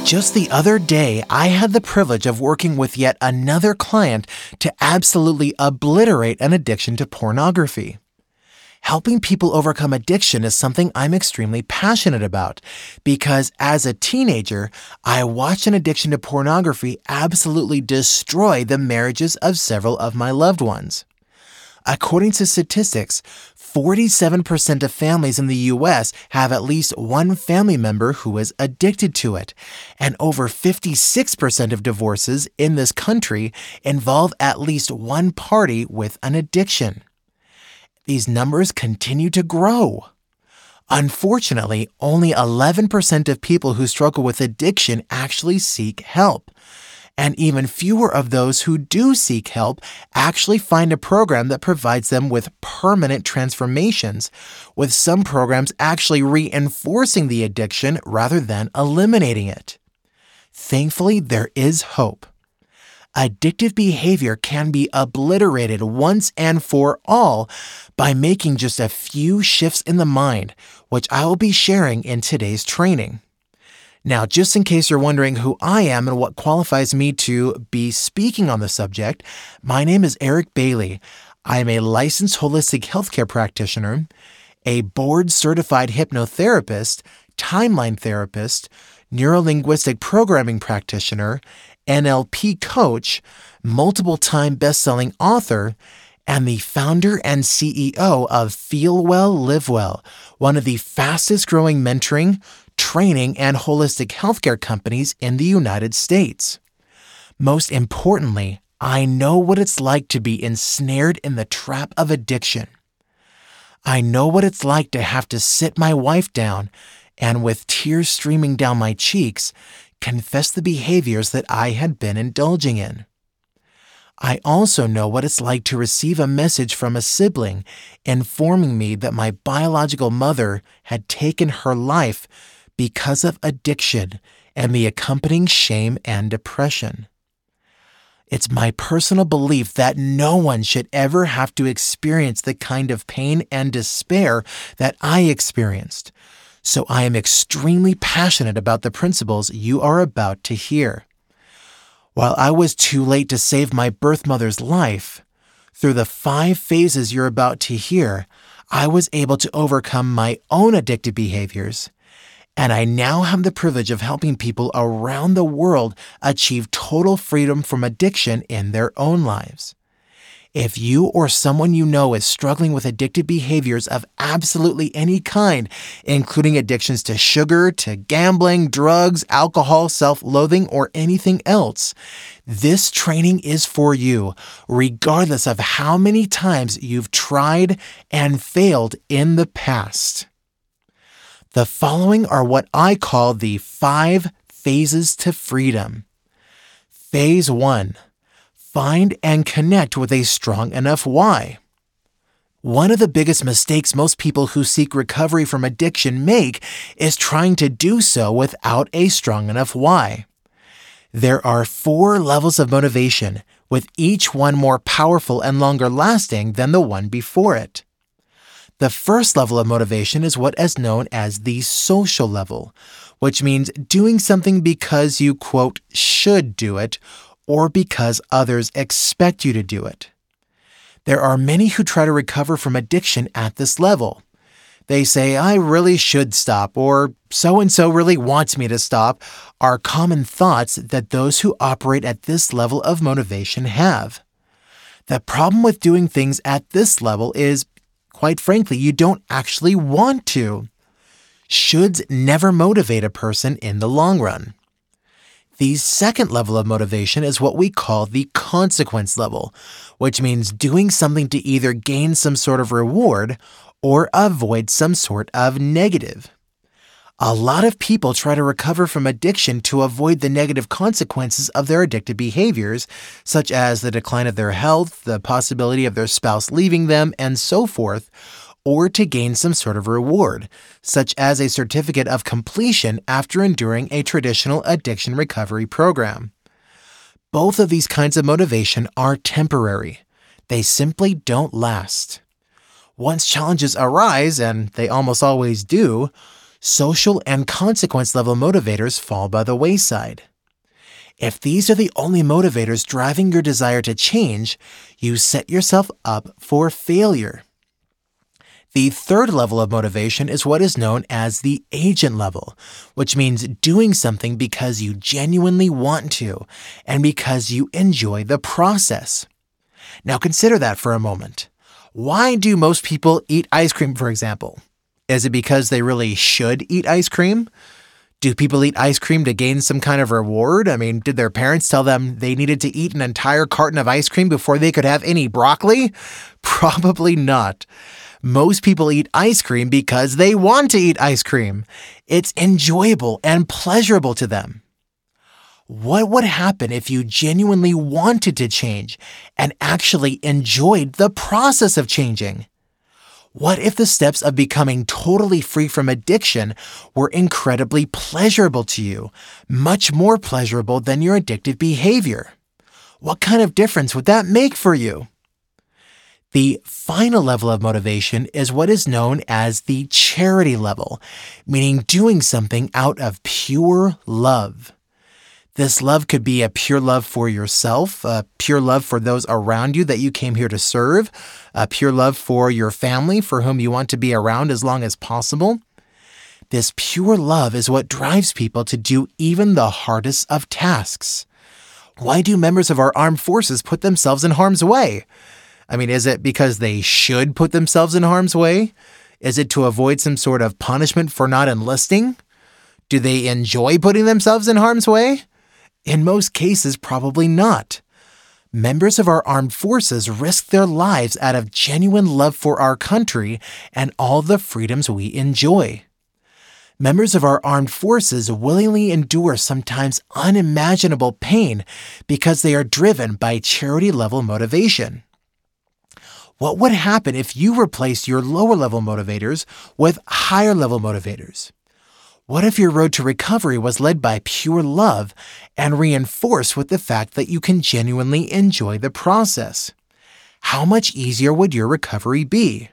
Just the other day, I had the privilege of working with yet another client to absolutely obliterate an addiction to pornography. Helping people overcome addiction is something I'm extremely passionate about because as a teenager, I watched an addiction to pornography absolutely destroy the marriages of several of my loved ones. According to statistics, 47% of families in the U.S. have at least one family member who is addicted to it, and over 56% of divorces in this country involve at least one party with an addiction. These numbers continue to grow. Unfortunately, only 11% of people who struggle with addiction actually seek help. And even fewer of those who do seek help actually find a program that provides them with permanent transformations, with some programs actually reinforcing the addiction rather than eliminating it. Thankfully, there is hope. Addictive behavior can be obliterated once and for all by making just a few shifts in the mind, which I will be sharing in today's training. Now, just in case you're wondering who I am and what qualifies me to be speaking on the subject, my name is Eric Bailey. I am a licensed holistic healthcare practitioner, a board-certified hypnotherapist, timeline therapist, neurolinguistic programming practitioner, NLP coach, multiple-time best-selling author, and the founder and CEO of Feel Well, Live Well, one of the fastest-growing mentoring, training, and holistic healthcare companies in the United States. Most importantly, I know what it's like to be ensnared in the trap of addiction. I know what it's like to have to sit my wife down and, with tears streaming down my cheeks, confess the behaviors that I had been indulging in. I also know what it's like to receive a message from a sibling informing me that my biological mother had taken her life because of addiction and the accompanying shame and depression. It's my personal belief that no one should ever have to experience the kind of pain and despair that I experienced. So I am extremely passionate about the principles you are about to hear. While I was too late to save my birth mother's life, through the 5 phases you're about to hear, I was able to overcome my own addictive behaviors, and I now have the privilege of helping people around the world achieve total freedom from addiction in their own lives. If you or someone you know is struggling with addictive behaviors of absolutely any kind, including addictions to sugar, to gambling, drugs, alcohol, self-loathing, or anything else, this training is for you, regardless of how many times you've tried and failed in the past. The following are what I call the 5 phases to freedom. Phase 1. Find and connect with a strong enough why. One of the biggest mistakes most people who seek recovery from addiction make is trying to do so without a strong enough why. There are 4 levels of motivation, with each one more powerful and longer lasting than the one before it. The first level of motivation is what is known as the social level, which means doing something because you, quote, should do it, or because others expect you to do it. There are many who try to recover from addiction at this level. They say, I really should stop, or so-and-so really wants me to stop, are common thoughts that those who operate at this level of motivation have. The problem with doing things at this level is, quite frankly, you don't actually want to. Shoulds never motivate a person in the long run. The second level of motivation is what we call the consequence level, which means doing something to either gain some sort of reward or avoid some sort of negative. A lot of people try to recover from addiction to avoid the negative consequences of their addictive behaviors, such as the decline of their health, the possibility of their spouse leaving them, and so forth, or to gain some sort of reward, such as a certificate of completion after enduring a traditional addiction recovery program. Both of these kinds of motivation are temporary. They simply don't last. Once challenges arise, and they almost always do, Social and consequence level motivators fall by the wayside. If these are the only motivators driving your desire to change, you set yourself up for failure. The third level of motivation is what is known as the agent level, which means doing something because you genuinely want to and because you enjoy the process. Now consider that for a moment. Why do most people eat ice cream, for example? Is it because they really should eat ice cream? Do people eat ice cream to gain some kind of reward? I mean, did their parents tell them they needed to eat an entire carton of ice cream before they could have any broccoli? Probably not. Most people eat ice cream because they want to eat ice cream. It's enjoyable and pleasurable to them. What would happen if you genuinely wanted to change and actually enjoyed the process of changing? What if the steps of becoming totally free from addiction were incredibly pleasurable to you, much more pleasurable than your addictive behavior? What kind of difference would that make for you? The final level of motivation is what is known as the charity level, meaning doing something out of pure love. This love could be a pure love for yourself, a pure love for those around you that you came here to serve, a pure love for your family for whom you want to be around as long as possible. This pure love is what drives people to do even the hardest of tasks. Why do members of our armed forces put themselves in harm's way? I mean, is it because they should put themselves in harm's way? Is it to avoid some sort of punishment for not enlisting? Do they enjoy putting themselves in harm's way? In most cases, probably not. Members of our armed forces risk their lives out of genuine love for our country and all the freedoms we enjoy. Members of our armed forces willingly endure sometimes unimaginable pain because they are driven by charity-level motivation. What would happen if you replaced your lower-level motivators with higher-level motivators? What if your road to recovery was led by pure love and reinforced with the fact that you can genuinely enjoy the process? How much easier would your recovery be?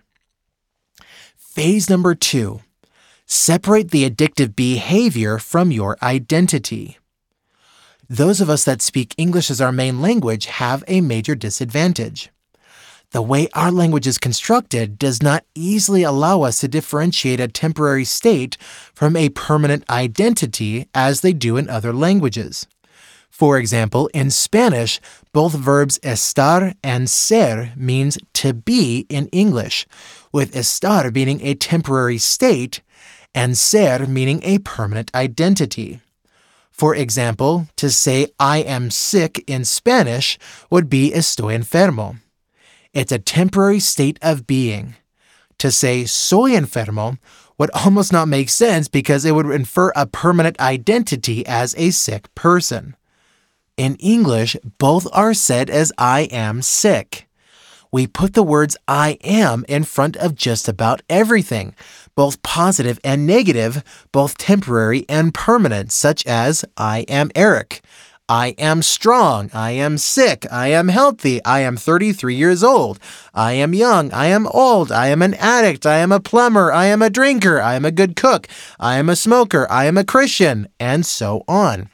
Phase number 2. Separate the addictive behavior from your identity. Those of us that speak English as our main language have a major disadvantage. The way our language is constructed does not easily allow us to differentiate a temporary state from a permanent identity as they do in other languages. For example, in Spanish, both verbs estar and ser means to be in English, with estar meaning a temporary state and ser meaning a permanent identity. For example, to say I am sick in Spanish would be estoy enfermo. It's a temporary state of being. To say soy enfermo would almost not make sense because it would infer a permanent identity as a sick person. In English, both are said as I am sick. We put the words I am in front of just about everything, both positive and negative, both temporary and permanent, such as I am Eric. I am strong, I am sick, I am healthy, I am 33 years old, I am young, I am old, I am an addict, I am a plumber, I am a drinker, I am a good cook, I am a smoker, I am a Christian, and so on.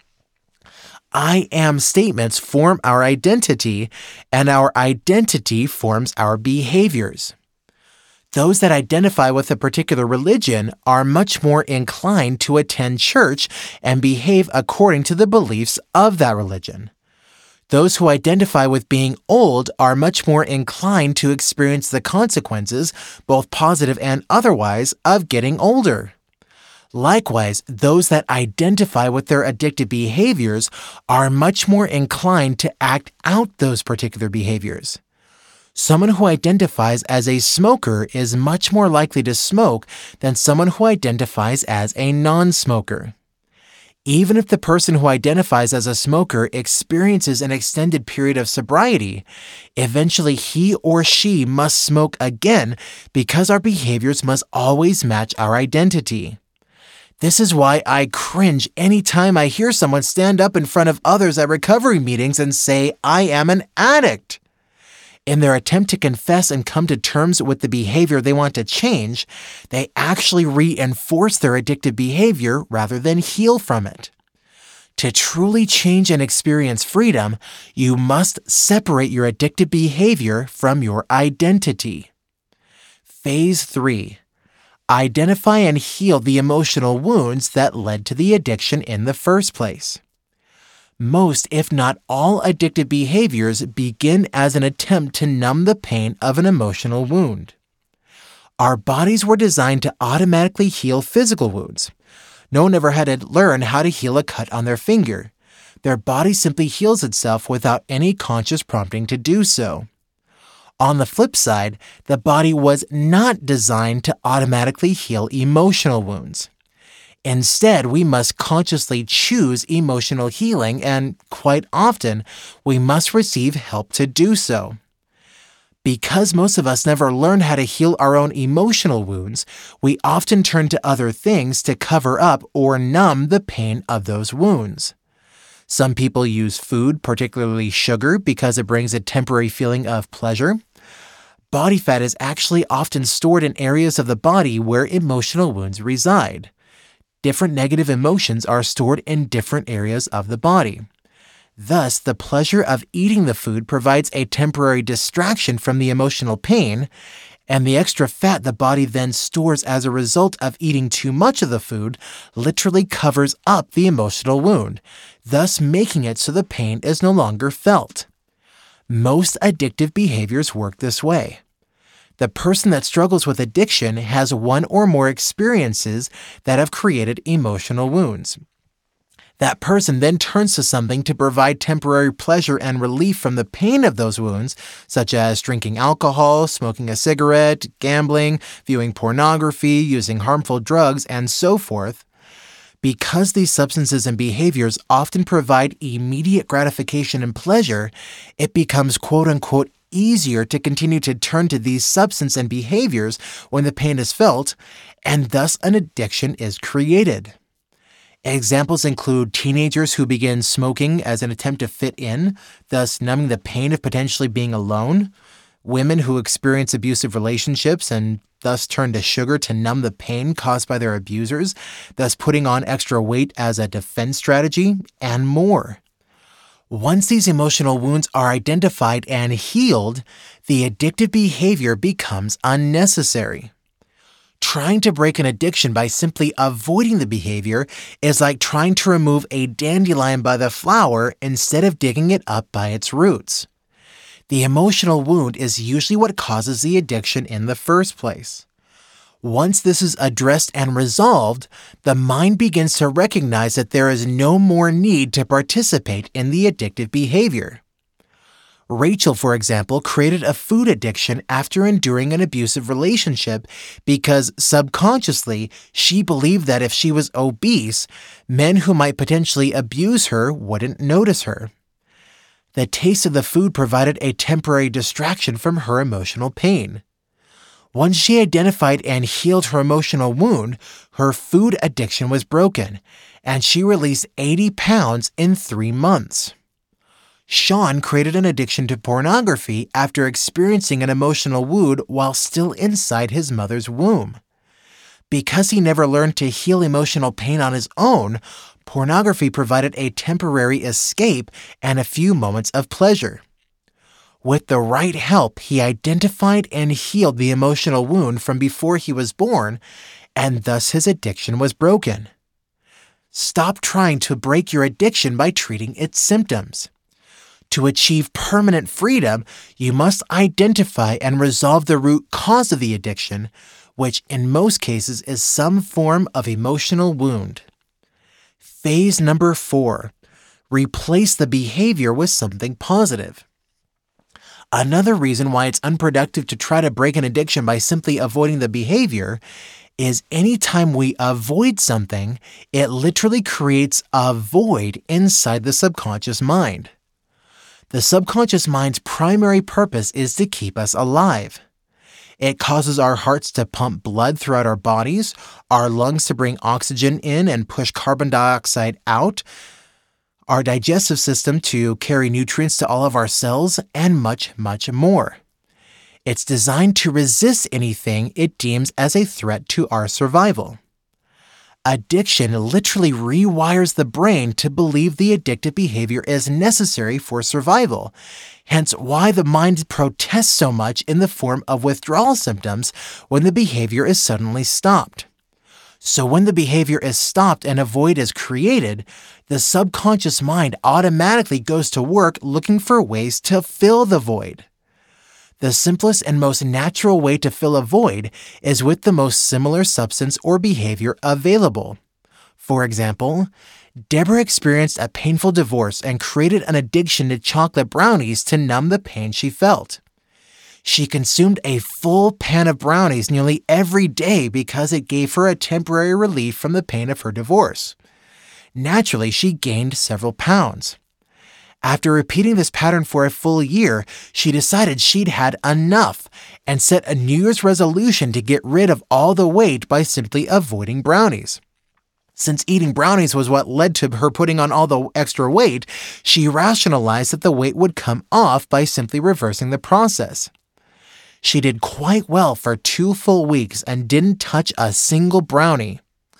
I am statements form our identity, and our identity forms our behaviors. Those that identify with a particular religion are much more inclined to attend church and behave according to the beliefs of that religion. Those who identify with being old are much more inclined to experience the consequences, both positive and otherwise, of getting older. Likewise, those that identify with their addictive behaviors are much more inclined to act out those particular behaviors. Someone who identifies as a smoker is much more likely to smoke than someone who identifies as a non-smoker. Even if the person who identifies as a smoker experiences an extended period of sobriety, eventually he or she must smoke again because our behaviors must always match our identity. This is why I cringe anytime I hear someone stand up in front of others at recovery meetings and say, I am an addict. In their attempt to confess and come to terms with the behavior they want to change, they actually reinforce their addictive behavior rather than heal from it. To truly change and experience freedom, you must separate your addictive behavior from your identity. Phase 3. Identify and heal the emotional wounds that led to the addiction in the first place. Most, if not all, addictive behaviors begin as an attempt to numb the pain of an emotional wound. Our bodies were designed to automatically heal physical wounds. No one ever had to learn how to heal a cut on their finger. Their body simply heals itself without any conscious prompting to do so. On the flip side, the body was not designed to automatically heal emotional wounds. Instead, we must consciously choose emotional healing, and quite often, we must receive help to do so. Because most of us never learned how to heal our own emotional wounds, we often turn to other things to cover up or numb the pain of those wounds. Some people use food, particularly sugar, because it brings a temporary feeling of pleasure. Body fat is actually often stored in areas of the body where emotional wounds reside. Different negative emotions are stored in different areas of the body. Thus, the pleasure of eating the food provides a temporary distraction from the emotional pain, and the extra fat the body then stores as a result of eating too much of the food literally covers up the emotional wound, thus making it so the pain is no longer felt. Most addictive behaviors work this way. The person that struggles with addiction has one or more experiences that have created emotional wounds. That person then turns to something to provide temporary pleasure and relief from the pain of those wounds, such as drinking alcohol, smoking a cigarette, gambling, viewing pornography, using harmful drugs, and so forth. Because these substances and behaviors often provide immediate gratification and pleasure, it becomes quote-unquote easier to continue to turn to these substances and behaviors when the pain is felt, and thus an addiction is created. Examples include teenagers who begin smoking as an attempt to fit in, thus numbing the pain of potentially being alone, women who experience abusive relationships and thus turn to sugar to numb the pain caused by their abusers, thus putting on extra weight as a defense strategy, and more. Once these emotional wounds are identified and healed, the addictive behavior becomes unnecessary. Trying to break an addiction by simply avoiding the behavior is like trying to remove a dandelion by the flower instead of digging it up by its roots. The emotional wound is usually what causes the addiction in the first place. Once this is addressed and resolved, the mind begins to recognize that there is no more need to participate in the addictive behavior. Rachel, for example, created a food addiction after enduring an abusive relationship because subconsciously she believed that if she was obese, men who might potentially abuse her wouldn't notice her. The taste of the food provided a temporary distraction from her emotional pain. Once she identified and healed her emotional wound, her food addiction was broken, and she released 80 pounds in 3 months. Sean created an addiction to pornography after experiencing an emotional wound while still inside his mother's womb. Because he never learned to heal emotional pain on his own, pornography provided a temporary escape and a few moments of pleasure. With the right help, he identified and healed the emotional wound from before he was born, and thus his addiction was broken. Stop trying to break your addiction by treating its symptoms. To achieve permanent freedom, you must identify and resolve the root cause of the addiction, which in most cases is some form of emotional wound. Phase number 4. Replace the behavior with something positive. Another reason why it's unproductive to try to break an addiction by simply avoiding the behavior is anytime we avoid something, it literally creates a void inside the subconscious mind. The subconscious mind's primary purpose is to keep us alive. It causes our hearts to pump blood throughout our bodies, our lungs to bring oxygen in and push carbon dioxide out, our digestive system to carry nutrients to all of our cells, and much, much more. It's designed to resist anything it deems as a threat to our survival. Addiction literally rewires the brain to believe the addictive behavior is necessary for survival, hence why the mind protests so much in the form of withdrawal symptoms when the behavior is suddenly stopped. So when the behavior is stopped and a void is created, the subconscious mind automatically goes to work looking for ways to fill the void. The simplest and most natural way to fill a void is with the most similar substance or behavior available. For example, Deborah experienced a painful divorce and created an addiction to chocolate brownies to numb the pain she felt. She consumed a full pan of brownies nearly every day because it gave her a temporary relief from the pain of her divorce. Naturally, she gained several pounds. After repeating this pattern for a full year, she decided she'd had enough and set a New Year's resolution to get rid of all the weight by simply avoiding brownies. Since eating brownies was what led to her putting on all the extra weight, she rationalized that the weight would come off by simply reversing the process. She did quite well for 2 full weeks and didn't touch a single brownie.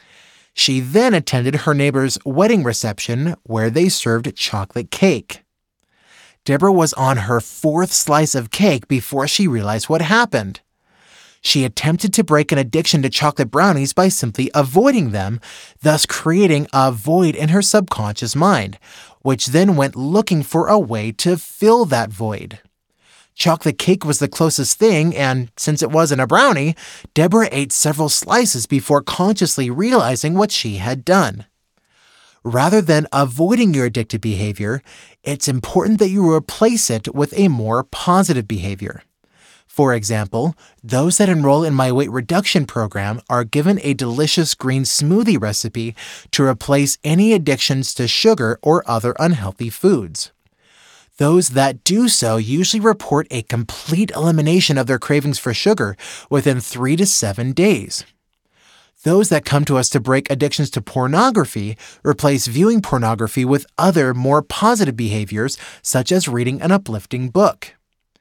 She then attended her neighbor's wedding reception where they served chocolate cake. Deborah was on her 4th slice of cake before she realized what happened. She attempted to break an addiction to chocolate brownies by simply avoiding them, thus creating a void in her subconscious mind, which then went looking for a way to fill that void. Chocolate cake was the closest thing, and since it wasn't a brownie, Deborah ate several slices before consciously realizing what she had done. Rather than avoiding your addictive behavior, it's important that you replace it with a more positive behavior. For example, those that enroll in my weight reduction program are given a delicious green smoothie recipe to replace any addictions to sugar or other unhealthy foods. Those that do so usually report a complete elimination of their cravings for sugar within 3 to 7 days. Those that come to us to break addictions to pornography replace viewing pornography with other, more positive behaviors, such as reading an uplifting book.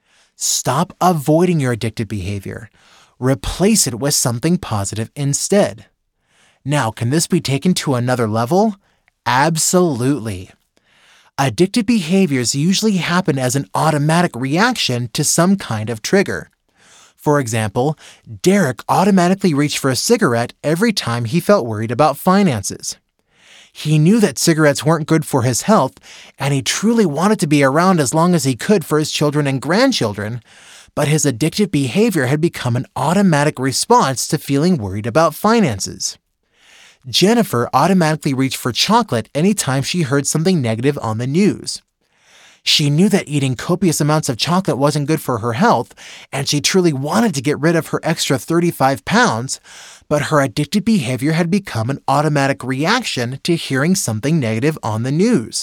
Stop avoiding your addictive behavior. Replace it with something positive instead. Now, can this be taken to another level? Absolutely. Addictive behaviors usually happen as an automatic reaction to some kind of trigger. For example, Derek automatically reached for a cigarette every time he felt worried about finances. He knew that cigarettes weren't good for his health, and he truly wanted to be around as long as he could for his children and grandchildren, but his addictive behavior had become an automatic response to feeling worried about finances. Jennifer automatically reached for chocolate anytime she heard something negative on the news. She knew that eating copious amounts of chocolate wasn't good for her health, and she truly wanted to get rid of her extra 35 pounds, but her addictive behavior had become an automatic reaction to hearing something negative on the news.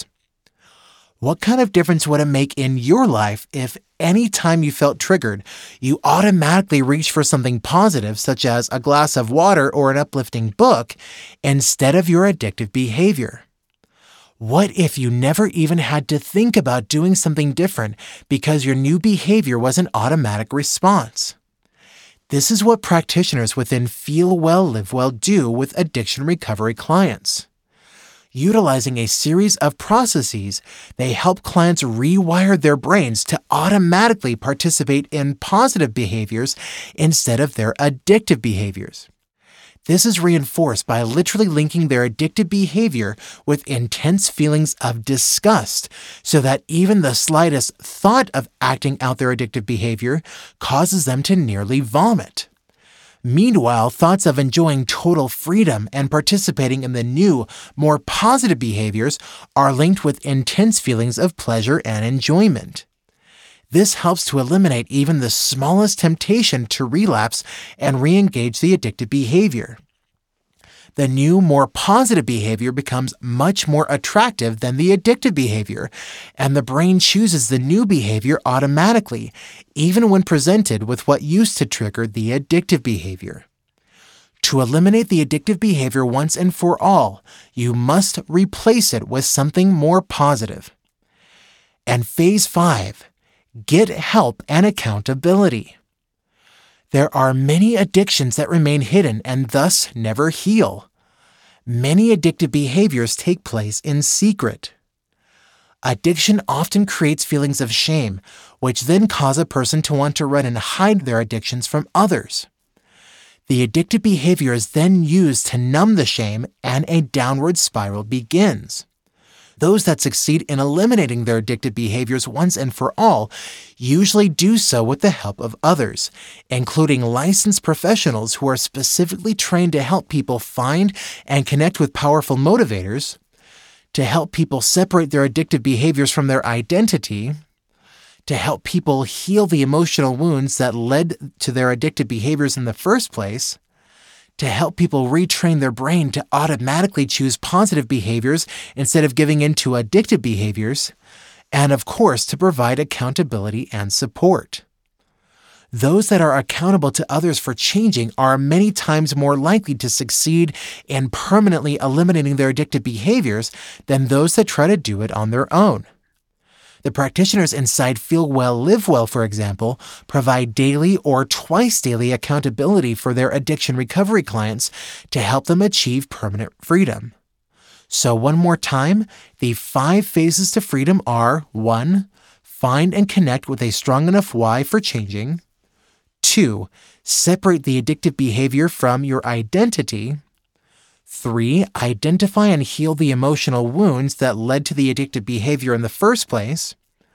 What kind of difference would it make in your life if any time you felt triggered, you automatically reached for something positive, such as a glass of water or an uplifting book, instead of your addictive behavior? What if you never even had to think about doing something different because your new behavior was an automatic response? This is what practitioners within Feel Well, Live Well do with addiction recovery clients. Utilizing a series of processes, they help clients rewire their brains to automatically participate in positive behaviors instead of their addictive behaviors. This is reinforced by literally linking their addictive behavior with intense feelings of disgust, so that even the slightest thought of acting out their addictive behavior causes them to nearly vomit. Meanwhile, thoughts of enjoying total freedom and participating in the new, more positive behaviors are linked with intense feelings of pleasure and enjoyment. This helps to eliminate even the smallest temptation to relapse and re-engage the addictive behavior. The new, more positive behavior becomes much more attractive than the addictive behavior, and the brain chooses the new behavior automatically, even when presented with what used to trigger the addictive behavior. To eliminate the addictive behavior once and for all, you must replace it with something more positive. And phase 5, get help and accountability. There are many addictions that remain hidden and thus never heal. Many addictive behaviors take place in secret. Addiction often creates feelings of shame, which then cause a person to want to run and hide their addictions from others. The addictive behavior is then used to numb the shame, and a downward spiral begins. Those that succeed in eliminating their addictive behaviors once and for all usually do so with the help of others, including licensed professionals who are specifically trained to help people find and connect with powerful motivators, to help people separate their addictive behaviors from their identity, to help people heal the emotional wounds that led to their addictive behaviors in the first place, to help people retrain their brain to automatically choose positive behaviors instead of giving in to addictive behaviors, and of course, to provide accountability and support. Those that are accountable to others for changing are many times more likely to succeed in permanently eliminating their addictive behaviors than those that try to do it on their own. The practitioners inside Feel Well, Live Well, for example, provide daily or twice daily accountability for their addiction recovery clients to help them achieve permanent freedom. So one more time, the 5 phases to freedom are 1. Find and connect with a strong enough why for changing. 2. Separate the addictive behavior from your identity. 3. Identify and heal the emotional wounds that led to the addictive behavior in the first place.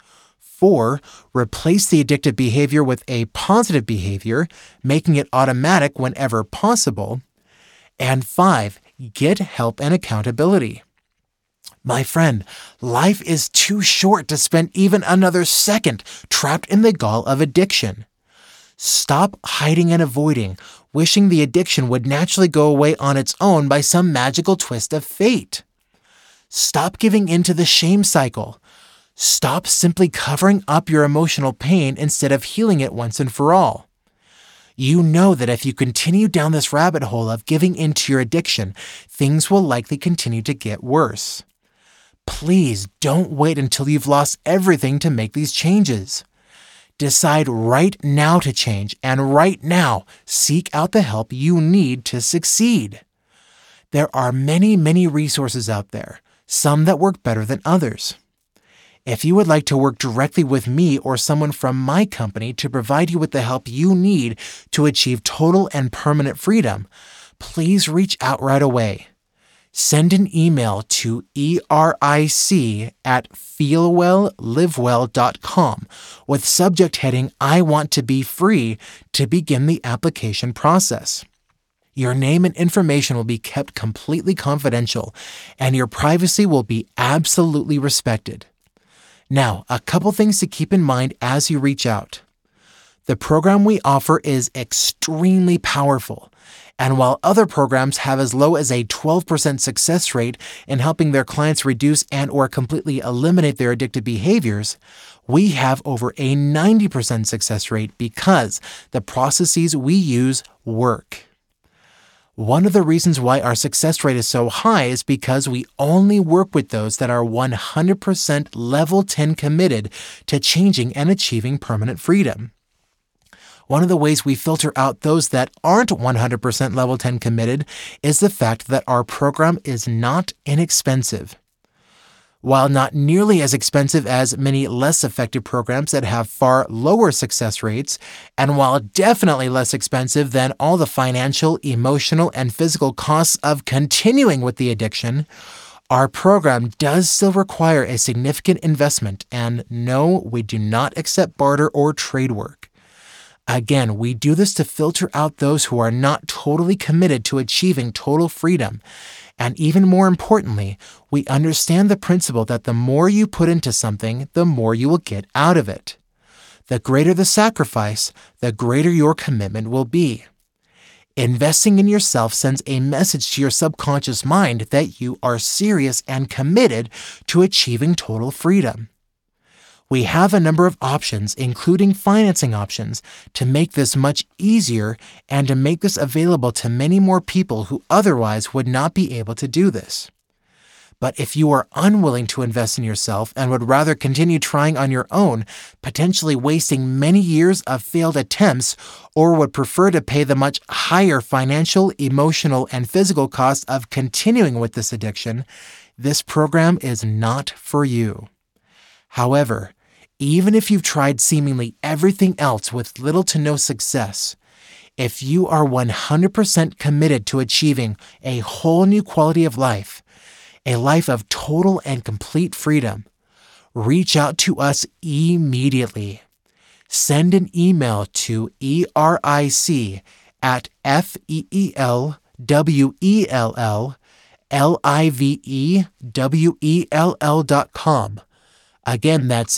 4. Replace the addictive behavior with a positive behavior, making it automatic whenever possible. And 5. Get help and accountability. My friend, life is too short to spend even another second trapped in the gall of addiction. Stop hiding and avoiding, wishing the addiction would naturally go away on its own by some magical twist of fate. Stop giving in to the shame cycle. Stop simply covering up your emotional pain instead of healing it once and for all. You know that if you continue down this rabbit hole of giving in to your addiction, things will likely continue to get worse. Please don't wait until you've lost everything to make these changes. Decide right now to change, and right now seek out the help you need to succeed. There are many, many resources out there, some that work better than others. If you would like to work directly with me or someone from my company to provide you with the help you need to achieve total and permanent freedom, please reach out right away. Send an email to eric@feelwelllivewell.com with subject heading "I want to be free" to begin the application process. Your name and information will be kept completely confidential, and your privacy will be absolutely respected. Now, a couple things to keep in mind as you reach out. The program we offer is extremely powerful. And while other programs have as low as a 12% success rate in helping their clients reduce and or completely eliminate their addictive behaviors, we have over a 90% success rate because the processes we use work. One of the reasons why our success rate is so high is because we only work with those that are 100% level 10 committed to changing and achieving permanent freedom. One of the ways we filter out those that aren't 100% level 10 committed is the fact that our program is not inexpensive. While not nearly as expensive as many less effective programs that have far lower success rates, and while definitely less expensive than all the financial, emotional, and physical costs of continuing with the addiction, our program does still require a significant investment, and no, we do not accept barter or trade work. Again, we do this to filter out those who are not totally committed to achieving total freedom. And even more importantly, we understand the principle that the more you put into something, the more you will get out of it. The greater the sacrifice, the greater your commitment will be. Investing in yourself sends a message to your subconscious mind that you are serious and committed to achieving total freedom. We have a number of options, including financing options, to make this much easier and to make this available to many more people who otherwise would not be able to do this. But if you are unwilling to invest in yourself and would rather continue trying on your own, potentially wasting many years of failed attempts, or would prefer to pay the much higher financial, emotional, and physical cost of continuing with this addiction, this program is not for you. However, even if you've tried seemingly everything else with little to no success, if you are 100% committed to achieving a whole new quality of life, a life of total and complete freedom, reach out to us immediately. Send an email to eric@feellivewell.com. Again, that's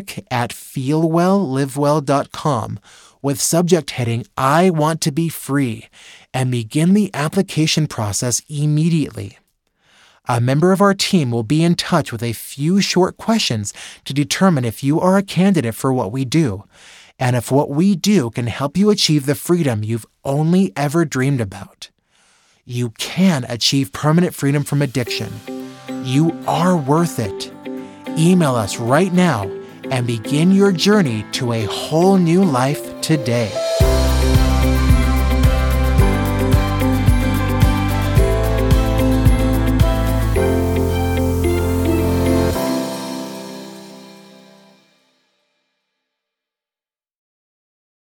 eric@feelwelllivewell.com with subject heading, I want to be free, and begin the application process immediately. A member of our team will be in touch with a few short questions to determine if you are a candidate for what we do, and if what we do can help you achieve the freedom you've only ever dreamed about. You can achieve permanent freedom from addiction. You are worth it. Email us right now and begin your journey to a whole new life today.